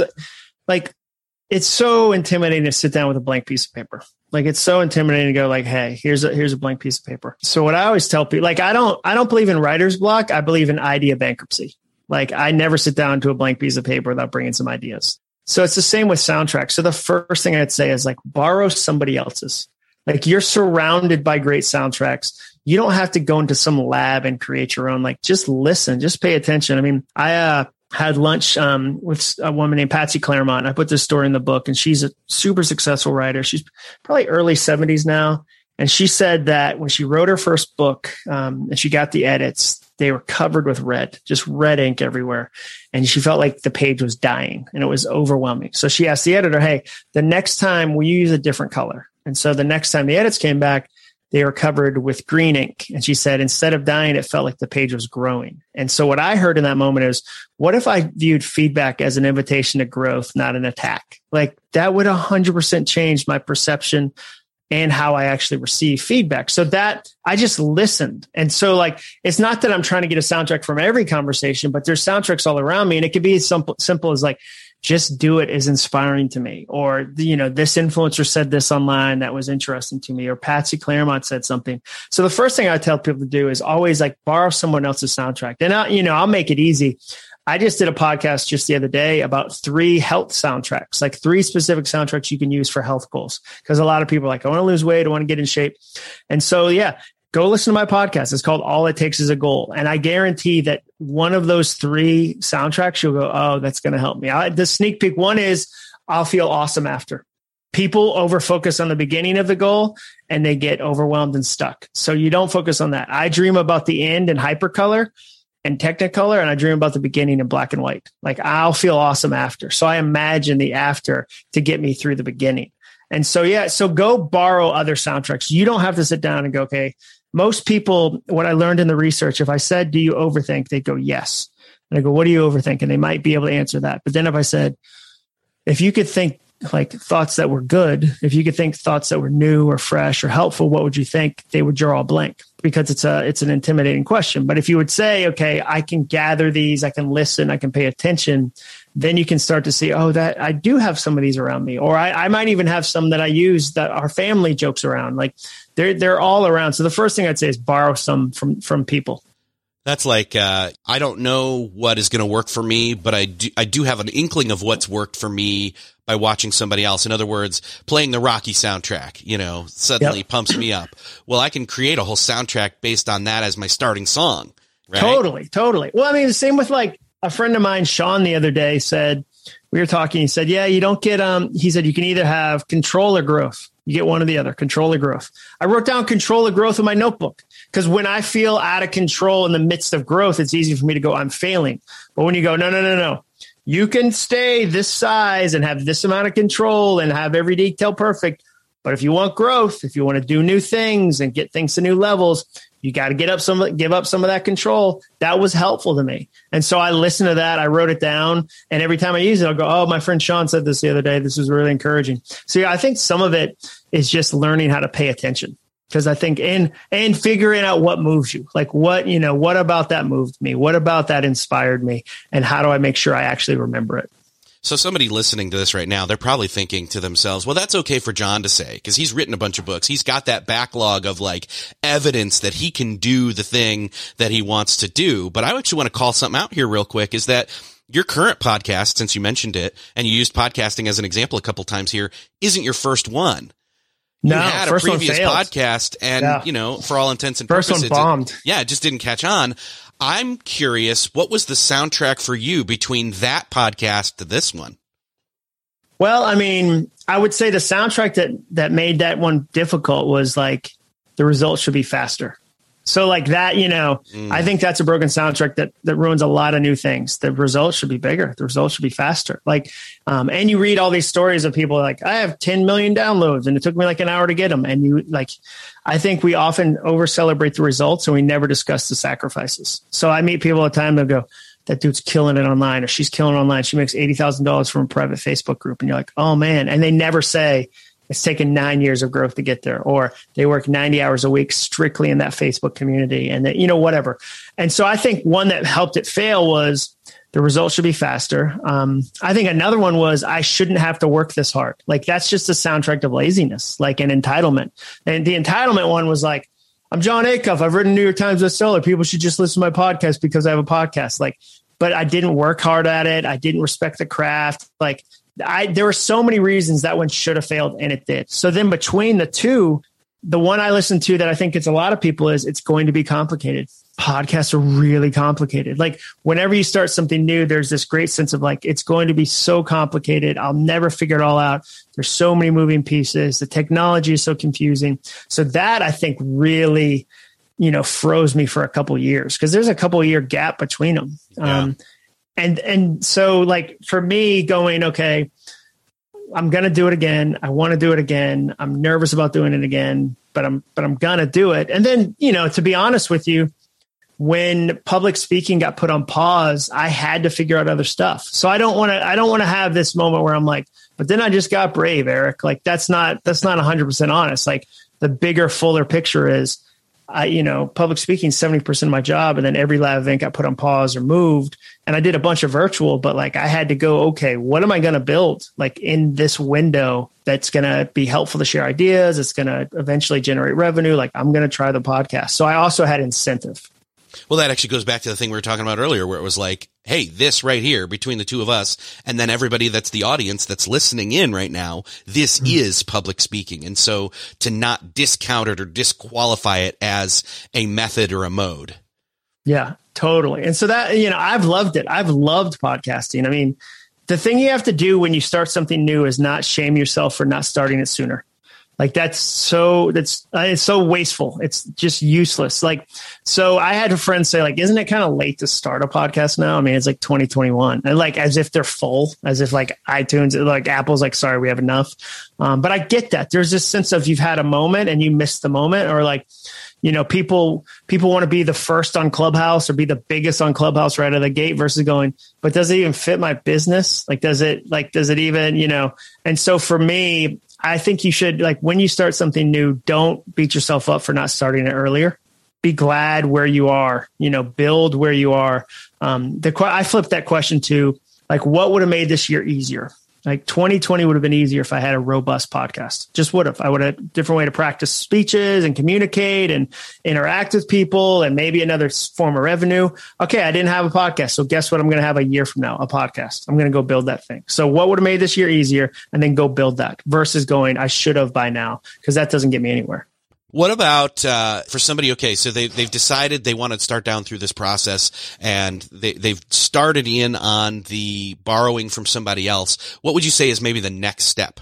it's so intimidating to sit down with a blank piece of paper. Like it's so intimidating to go like, hey, here's a blank piece of paper. So what I always tell people, like, I don't believe in writer's block. I believe in idea bankruptcy. Like I never sit down to a blank piece of paper without bringing some ideas. So it's the same with soundtracks. So the first thing I'd say is like borrow somebody else's. Like you're surrounded by great soundtracks. You don't have to go into some lab and create your own. Like just listen, just pay attention. I mean, I had lunch with a woman named Patsy Claremont. I put this story in the book and she's a super successful writer. She's probably early 70s now. And she said that when she wrote her first book and she got the edits, they were covered with red, just red ink everywhere. And she felt like the page was dying and it was overwhelming. So she asked the editor, hey, the next time will you use a different color? And so the next time the edits came back, they were covered with green ink. And she said, instead of dying, it felt like the page was growing. And so what I heard in that moment is, what if I viewed feedback as an invitation to growth, not an attack? Like that would 100% change my perception and how I actually receive feedback. So that I just listened. And so like, it's not that I'm trying to get a soundtrack from every conversation, but there's soundtracks all around me. And it could be as simple as like, just do it is inspiring to me. Or, this influencer said this online that was interesting to me, or Patsy Claremont said something. So the first thing I tell people to do is always like borrow someone else's soundtrack. And I'll make it easy. I just did a podcast just the other day about 3 health soundtracks, like 3 specific soundtracks you can use for health goals. Because a lot of people are like, I want to lose weight, I want to get in shape. And so, go listen to my podcast. It's called All It Takes Is a Goal. And I guarantee that one of those 3 soundtracks, you'll go, oh, that's going to help me. The sneak peek one is I'll feel awesome after. People over-focus on the beginning of the goal and they get overwhelmed and stuck. So you don't focus on that. I dream about the end in hypercolor. and Technicolor, and I dream about the beginning in black and white. Like I'll feel awesome after. So I imagine the after to get me through the beginning. And so, yeah, so go borrow other soundtracks. You don't have to sit down and go, okay, most people, what I learned in the research, if I said, do you overthink? They'd go, yes. And I go, what do you overthink? And they might be able to answer that. But then if I said, if you could think like thoughts that were good, if you could think thoughts that were new or fresh or helpful, what would you think? They would draw a blank because it's an intimidating question. But if you would say, okay, I can gather these, I can listen, I can pay attention, then you can start to see, oh, that I do have some of these around me, or I might even have some that I use that our family jokes around. Like they're all around. So the first thing I'd say is borrow some from people.
That's like, I don't know what is going to work for me, but I do have an inkling of what's worked for me by watching somebody else. In other words, playing the Rocky soundtrack, suddenly pumps me up. Well, I can create a whole soundtrack based on that as my starting song. Right?
Totally. Well, I mean, the same with like a friend of mine, Sean, the other day said, we were talking, he said, yeah, you don't get, he said, you can either have control or growth. You get one or the other, control or growth. I wrote down control or growth in my notebook because when I feel out of control in the midst of growth, it's easy for me to go, I'm failing. But when you go, no, you can stay this size and have this amount of control and have every detail perfect. But if you want growth, if you want to do new things and get things to new levels, you got to give up some of that control. That was helpful to me. And so I listened to that. I wrote it down. And every time I use it, I'll go, oh, my friend Sean said this the other day. This was really encouraging. So yeah, I think some of it is just learning how to pay attention. Because I think and figuring out what moves you, like what about that moved me? What about that inspired me? And how do I make sure I actually remember it?
So somebody listening to this right now, they're probably thinking to themselves, well, that's okay for John to say, because he's written a bunch of books. He's got that backlog of like evidence that he can do the thing that he wants to do. But I actually want to call something out here real quick is that your current podcast, since you mentioned it, and you used podcasting as an example a couple times here, isn't your first one.
No,
you had a previous podcast and, for all intents and purposes,
first one bombed.
It just didn't catch on. I'm curious, what was the soundtrack for you between that podcast to this one?
Well, I mean, I would say the soundtrack that made that one difficult was like the results should be faster. So like that, I think that's a broken soundtrack that ruins a lot of new things. The results should be bigger. The results should be faster. Like, and you read all these stories of people like, I have 10 million downloads and it took me like an hour to get them. And I think we often over celebrate the results and we never discuss the sacrifices. So I meet people all the time that go, that dude's killing it online or she's killing it online. She makes $80,000 from a private Facebook group. And you're like, oh man. And they never say, it's taken 9 years of growth to get there, or they work 90 hours a week strictly in that Facebook community and that, whatever. And so I think one that helped it fail was the results should be faster. I think another one was I shouldn't have to work this hard. Like that's just a soundtrack of laziness, like an entitlement. And the entitlement one was like, I'm John Acuff. I've written New York Times bestseller. People should just listen to my podcast because I have a podcast. Like, but I didn't work hard at it. I didn't respect the craft. Like, there were so many reasons that one should have failed and it did. So then between the two, the one I listened to that I think it's a lot of people is it's going to be complicated. Podcasts are really complicated. Like whenever you start something new, there's this great sense of like, it's going to be so complicated. I'll never figure it all out. There's so many moving pieces. The technology is so confusing. So that I think really, froze me for a couple of years because there's a couple of year gap between them.
Yeah.
And so like for me going, okay, I'm going to do it again. I want to do it again. I'm nervous about doing it again, but I'm going to do it. And then, to be honest with you, when public speaking got put on pause, I had to figure out other stuff. So I don't want to have this moment where I'm like, but then I just got brave, Eric. Like that's not 100% honest. Like the bigger, fuller picture is, public speaking is 70% of my job. And then every live event got put on pause or moved. And I did a bunch of virtual, but like I had to go, okay, what am I going to build like in this window that's going to be helpful to share ideas? It's going to eventually generate revenue. Like I'm going to try the podcast. So I also had incentive.
Well, that actually goes back to the thing we were talking about earlier, where it was like, hey, this right here between the two of us, and then everybody that's the audience that's listening in right now, this is public speaking. And so to not discount it or disqualify it as a method or a mode.
Yeah, totally. And so that, I've loved it. I've loved podcasting. I mean, the thing you have to do when you start something new is not shame yourself for not starting it sooner. Like it's so wasteful. It's just useless. Like, so I had a friend say, like, isn't it kind of late to start a podcast now? I mean, it's like 2021, and like, as if they're full, as if like iTunes, like Apple's like, sorry, we have enough. But I get that there's this sense of you've had a moment and you missed the moment, or like, you know, people want to be the first on Clubhouse or be the biggest on Clubhouse right out of the gate versus going, but does it even fit my business? Like, does it even, you know? And so for me, I think you should, like, when you start something new, don't beat yourself up for not starting it earlier. Be glad where you are, you know, build where you are. I flipped that question to, like, what would have made this year easier? Like 2020 would have been easier if I had a robust podcast. Just would have. I would have a different way to practice speeches and communicate and interact with people, and maybe another form of revenue. Okay, I didn't have a podcast. So guess what? I'm going to have a year from now, a podcast. I'm going to go build that thing. So what would have made this year easier? And then go build that versus going, I should have by now, because that doesn't get me anywhere.
What about for somebody? Okay, so they've decided they want to start down through this process, and they've started in on the borrowing from somebody else. What would you say is maybe the next step?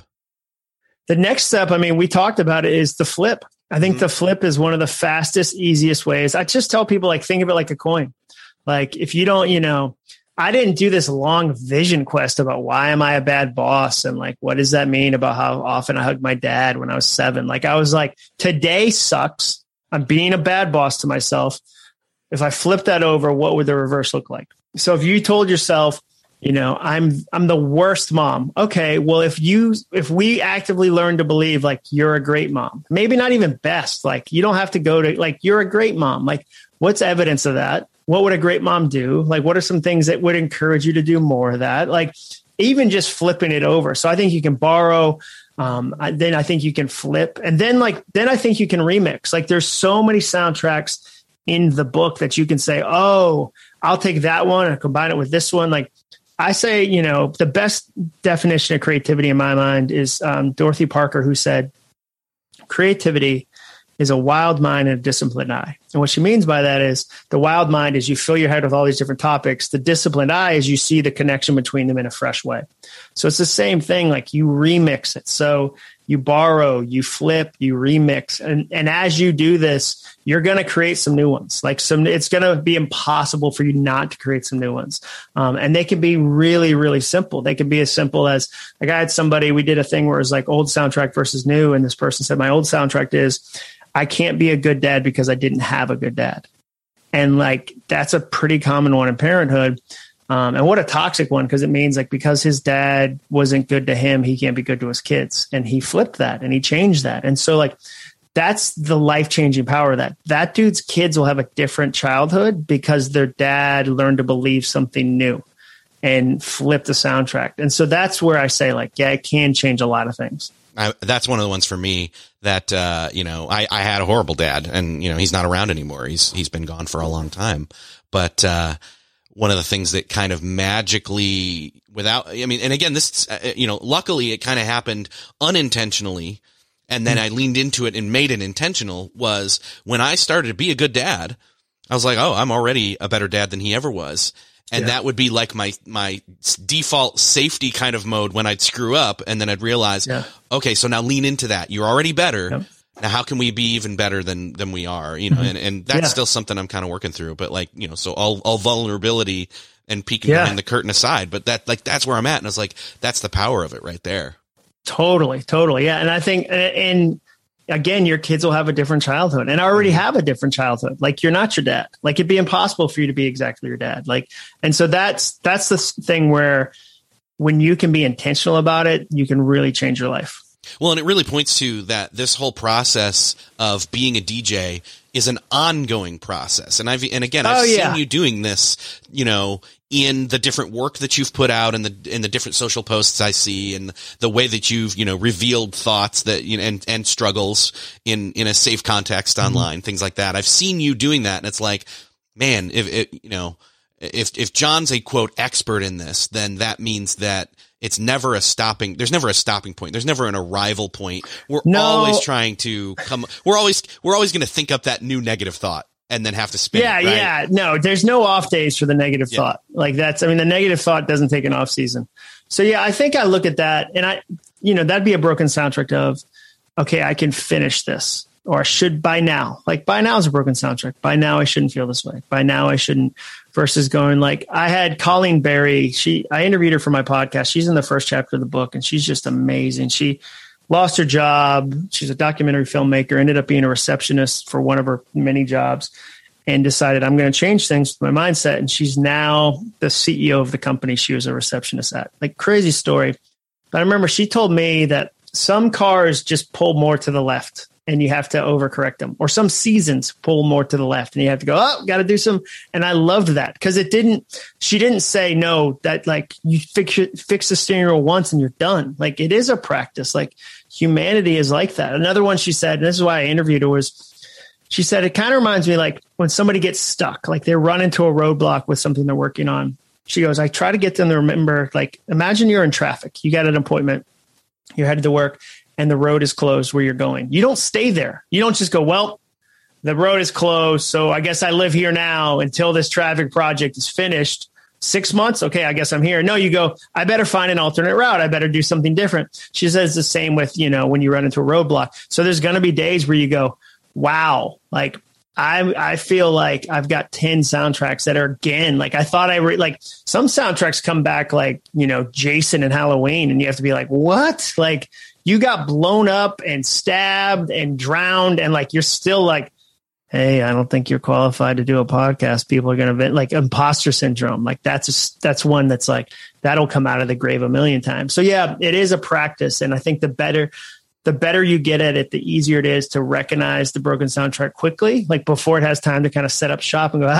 The next step, I mean, we talked about it, is the flip. I think the flip is one of the fastest, easiest ways. I just tell people, like, think of it like a coin. Like, if you don't, you know, I didn't do this long vision quest about why am I a bad boss and like, what does that mean about how often I hugged my dad when I was 7? Like, I was like, today sucks. I'm being a bad boss to myself. If I flip that over, what would the reverse look like? So if you told yourself, you know, I'm the worst mom. Okay, well, if we actively learn to believe like you're a great mom, maybe not even best, like you don't have to go to, like, you're a great mom. Like, what's evidence of that? What would a great mom do? Like, what are some things that would encourage you to do more of that? Like, even just flipping it over. So I think you can borrow. Then I think you can flip. And then I think you can remix. Like, there's so many soundtracks in the book that you can say, oh, I'll take that one and combine it with this one. Like, I say, you know, the best definition of creativity in my mind is Dorothy Parker, who said, creativity is a wild mind and a disciplined eye. And what she means by that is, the wild mind is you fill your head with all these different topics. The disciplined eye is you see the connection between them in a fresh way. So it's the same thing. Like, you remix it. So you borrow, you flip, you remix. And as you do this, you're going to create some new ones. Like, it's going to be impossible for you not to create some new ones. And they can be really, really simple. They can be as simple as, like, I had somebody, we did a thing where it was like old soundtrack versus new. And this person said, my old soundtrack is, I can't be a good dad because I didn't have a good dad. And like, that's a pretty common one in parenthood. And what a toxic one, because it means like, because his dad wasn't good to him, he can't be good to his kids. And he flipped that and he changed that. And so like, that's the life-changing power of that. That dude's kids will have a different childhood because their dad learned to believe something new and flip the soundtrack. And so that's where I say, like, yeah, it can change a lot of things.
That's one of the ones for me that, you know, I had a horrible dad, and, you know, he's not around anymore. He's been gone for a long time. But, one of the things that kind of magically and again, this, you know, luckily it kind of happened unintentionally. And then I leaned into it and made it intentional, was when I started to be a good dad, I was like, oh, I'm already a better dad than he ever was. And that would be like my default safety kind of mode when I'd screw up. And then I'd realize, okay, so now lean into that. You're already better. Yep. Now, how can we be even better than we are? You know, and that's still something I'm kind of working through. But like, you know, so all vulnerability and peeking behind the curtain aside, but that's where I'm at. And I was like, that's the power of it right there. Totally.
Yeah. And I think, and again, your kids will have a different childhood and already have a different childhood. Like, you're not your dad. Like, it'd be impossible for you to be exactly your dad. Like, and so that's the thing where when you can be intentional about it, you can really change your life.
Well, and it really points to that this whole process of being a DJ is an ongoing process. And I've seen you doing this, you know, in the different work that you've put out and in the different social posts I see, and the way that you've, you know, revealed thoughts that, you know, and struggles in a safe context online, things like that. I've seen you doing that. And it's like, man, if John's a quote expert in this, then that means that there's never a stopping point. There's never an arrival point. We're always trying to we're always going to think up that new negative thought and then have to spin it, right?
Yeah. No, there's no off days for the negative thought. Like, the negative thought doesn't take an off season. So yeah, I think I look at that and that'd be a broken soundtrack of, okay, I can finish this, or I should by now. Like by now is a broken soundtrack. By now I shouldn't feel this way. By now I shouldn't. Versus going like I had Colleen Berry. I interviewed her for my podcast. She's in the first chapter of the book, and she's just amazing. She lost her job. She's a documentary filmmaker. Ended up being a receptionist for one of her many jobs, and decided I'm going to change things with my mindset. And she's now the CEO of the company she was a receptionist at. Like crazy story. But I remember she told me that some cars just pull more to the left and you have to overcorrect them, or some seasons pull more to the left and you have to go, oh, got to do some. And I loved that because she didn't say no, that like you fix the steering wheel once and you're done. Like it is a practice. Like humanity is like that. Another one she said, and this is why I interviewed her, was she said, it kind of reminds me like when somebody gets stuck, like they run into a roadblock with something they're working on. She goes, I try to get them to remember, like, imagine you're in traffic. You got an appointment. You're headed to work and the road is closed where you're going. You don't stay there. You don't just go, well, the road is closed, so I guess I live here now until this traffic project is finished. 6 months? Okay, I guess I'm here. No, you go, I better find an alternate route. I better do something different. She says the same with, when you run into a roadblock. So there's going to be days where you go, wow, like I feel like I've got 10 soundtracks that are again, like I thought like some soundtracks come back like, Jason and Halloween, and you have to be like, what? Like you got blown up and stabbed and drowned, and like you're still like, hey, I don't think you're qualified to do a podcast. People are going to like imposter syndrome. Like that's one that's like, that'll come out of the grave a million times. So yeah, it is a practice. And I think the better you get at it, the easier it is to recognize the broken soundtrack quickly, like before it has time to kind of set up shop and go,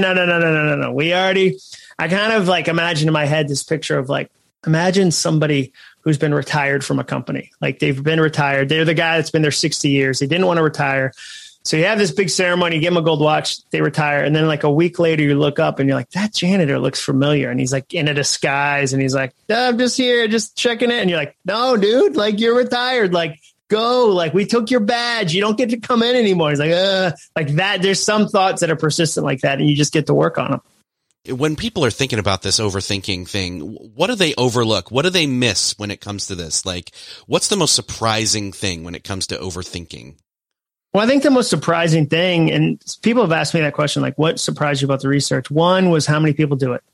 no. I kind of like imagine in my head this picture of like, imagine somebody who's been retired from a company. Like they've been retired. They're the guy that's been there 60 years. They didn't want to retire. So you have this big ceremony, you give them a gold watch, they retire. And then like a week later, you look up and you're like, that janitor looks familiar. And he's like in a disguise. And he's like, I'm just here, just checking it. And you're like, no, dude, like you're retired. Like, go, like we took your badge. You don't get to come in anymore. He's like that. There's some thoughts that are persistent like that. And you just get to work on them.
When people are thinking about this overthinking thing, what do they overlook? What do they miss when it comes to this? Like, what's the most surprising thing when it comes to overthinking?
Well, I think the most surprising thing, and people have asked me that question, like what surprised you about the research? One was how many people do it.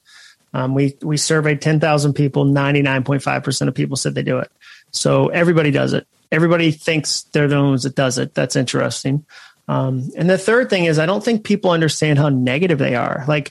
We surveyed 10,000 people. 99.5% of people said they do it. So everybody does it. Everybody thinks they're the ones that does it. That's interesting. And the third thing is I don't think people understand how negative they are. Like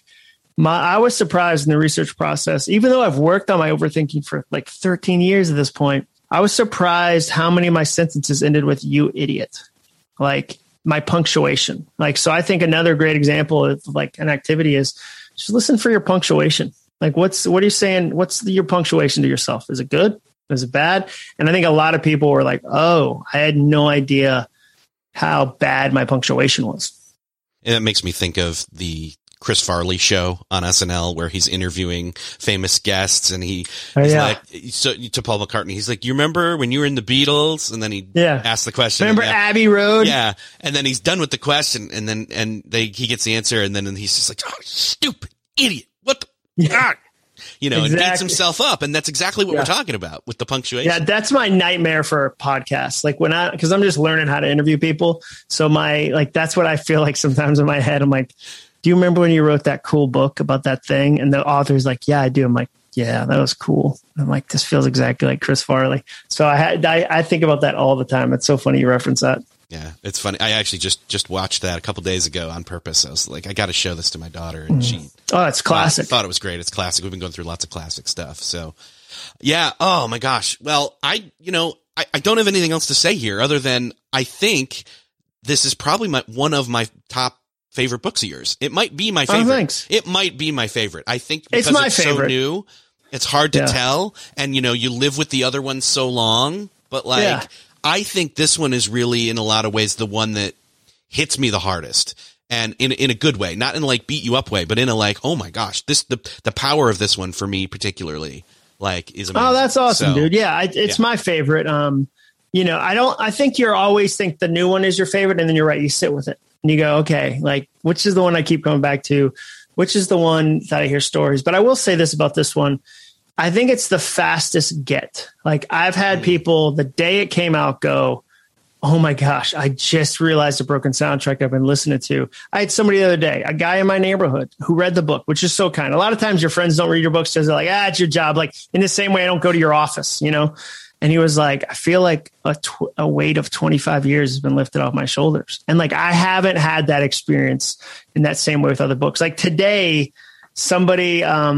I was surprised in the research process, even though I've worked on my overthinking for like 13 years at this point, I was surprised how many of my sentences ended with "you idiot." Like my punctuation. Like, so I think another great example of like an activity is just listen for your punctuation. Like what are you saying? What's your punctuation to yourself? Is it good? Is it bad? And I think a lot of people were like, oh, I had no idea how bad my punctuation was.
And that makes me think of the Chris Farley show on SNL where he's interviewing famous guests and he's like, so to Paul McCartney, he's like, you remember when you were in the Beatles? And then he asked the question.
Remember Abbey Road?
Yeah. And then he's done with the question and then, he gets the answer and then he's just like, oh, stupid idiot. What the, God? And beats himself up. And that's exactly what we're talking about with the punctuation.
Yeah. That's my nightmare for podcasts. Like cause I'm just learning how to interview people. So that's what I feel like sometimes in my head. I'm like, do you remember when you wrote that cool book about that thing? And the author's like, yeah, I do. I'm like, yeah, that was cool. I'm like, this feels exactly like Chris Farley. So I think about that all the time. It's so funny you reference that.
Yeah, it's funny. I actually just watched that a couple days ago on purpose. I was like, I got to show this to my daughter. And she
it's classic.
Thought it was great. It's classic. We've been going through lots of classic stuff. So yeah. Oh my gosh. Well, I don't have anything else to say here other than I think this is probably one of my top favorite books of yours. It might be my favorite.
Oh, thanks.
It might be my favorite. I think because
it's my favorite.
So new, it's hard to tell. And you live with the other ones so long, but I think this one is really in a lot of ways the one that hits me the hardest, and in a good way, not in like beat you up way, but in a like, oh my gosh, the power of this one for me particularly is amazing.
Oh, that's awesome, dude. Yeah. It's my favorite. I think you always think the new one is your favorite and then you're right. You sit with it. And you go, okay, like, which is the one I keep coming back to? Which is the one that I hear stories? But I will say this about this one. I think it's the fastest get. Like, I've had people, the day it came out, go, oh my gosh, I just realized a broken soundtrack I've been listening to. I had somebody the other day, a guy in my neighborhood who read the book, which is so kind. A lot of times your friends don't read your books because they're like, it's your job. Like in the same way, I don't go to your office, you know? And he was like, I feel like a weight of 25 years has been lifted off my shoulders. And like, I haven't had that experience in that same way with other books. Like today, somebody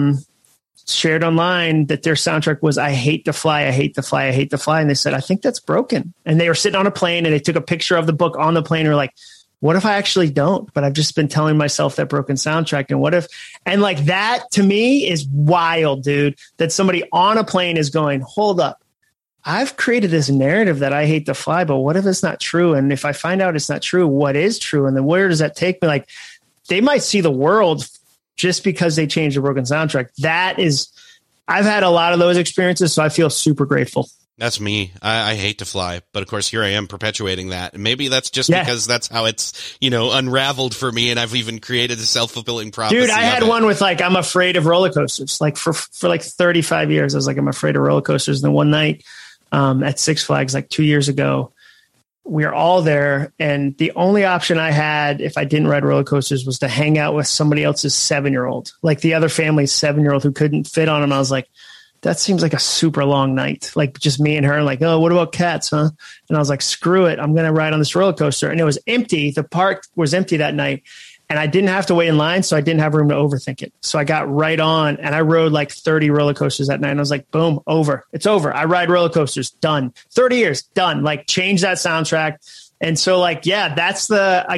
shared online that their soundtrack was I Hate to Fly, I Hate to Fly, I Hate to Fly. And they said, I think that's broken. And they were sitting on a plane and they took a picture of the book on the plane and were like, what if I actually don't? But I've just been telling myself that broken soundtrack. And what if, and like that to me is wild, dude, that somebody on a plane is going, hold up. I've created this narrative that I hate to fly, but what if it's not true? And if I find out it's not true, what is true? And then where does that take me? Like they might see the world just because they changed the broken soundtrack. That is, I've had a lot of those experiences, so I feel super grateful.
That's me. I hate to fly, but of course here I am perpetuating that. And maybe that's just because that's how it's, unraveled for me. And I've even created a self-fulfilling prophecy.
Dude, I had one with like, I'm afraid of roller coasters. Like for like 35 years, I was like, I'm afraid of roller coasters. And then one night, at Six Flags, like 2 years ago, we were all there. And the only option I had, if I didn't ride roller coasters, was to hang out with somebody else's 7-year-old, like the other family's 7-year-old who couldn't fit on him. I was like, that seems like a super long night. Like just me and her, like, oh, what about cats, huh? And I was like, screw it. I'm going to ride on this roller coaster. And it was empty. The park was empty that night. And I didn't have to wait in line, so I didn't have room to overthink it. So I got right on, and I rode like 30 roller coasters that night. And I was like, boom, over. It's over. I ride roller coasters. Done. 30 years. Done. Like, change that soundtrack. And so, like, yeah, that's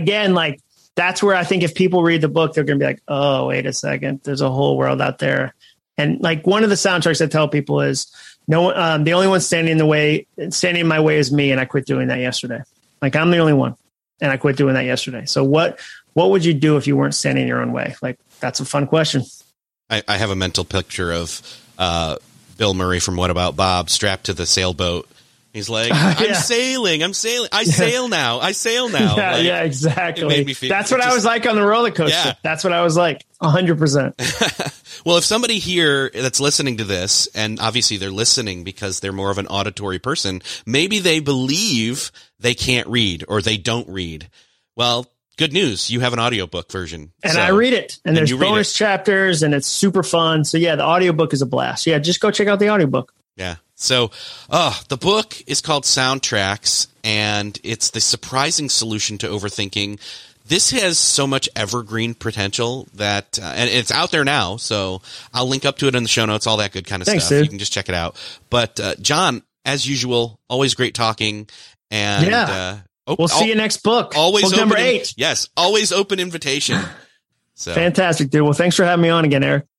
that's where I think if people read the book, they're going to be like, oh, wait a second. There's a whole world out there. And like one of the soundtracks I tell people is, no, the only one standing in my way is me. And I quit doing that yesterday. Like, I'm the only one. And I quit doing that yesterday. So what would you do if you weren't standing in your own way? Like, that's a fun question.
I have a mental picture of Bill Murray from What About Bob strapped to the sailboat. He's like, I'm sailing. I sail now.
Yeah, exactly. That's what I was like on the roller coaster. Yeah. That's what I was like, 100%.
Well, if somebody here that's listening to this, and obviously they're listening because they're more of an auditory person, maybe they believe they can't read or they don't read. Well, good news. You have an audiobook version.
And I read it. And there's bonus chapters and it's super fun. So yeah, the audiobook is a blast. Yeah, just go check out the audiobook.
Yeah. So the book is called Soundtracks, and it's the surprising solution to overthinking. This has so much evergreen potential that, and it's out there now. So I'll link up to it in the show notes, all that good kind of stuff. Dude. You can just check it out. But John, as usual, always great talking. And
we'll see you next book.
Always
book number 8.
Yes, always open invitation. So
fantastic, dude. Well, thanks for having me on again, Eric.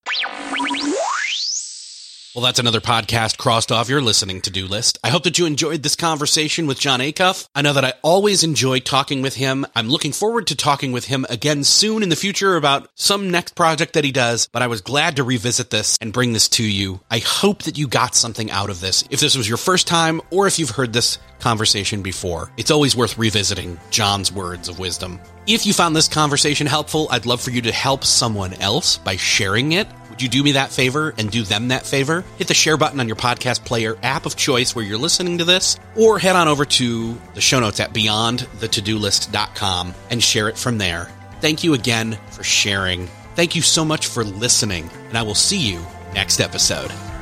Well, that's another podcast crossed off your listening to-do list. I hope that you enjoyed this conversation with Jon Acuff. I know that I always enjoy talking with him. I'm looking forward to talking with him again soon in the future about some next project that he does, but I was glad to revisit this and bring this to you. I hope that you got something out of this. If this was your first time or if you've heard this conversation before, it's always worth revisiting John's words of wisdom. If you found this conversation helpful, I'd love for you to help someone else by sharing it. Would you do me that favor and do them that favor? Hit the share button on your podcast player app of choice where you're listening to this, or head on over to the show notes at beyondthetodolist.com and share it from there. Thank you again for sharing. Thank you so much for listening, and I will see you next episode.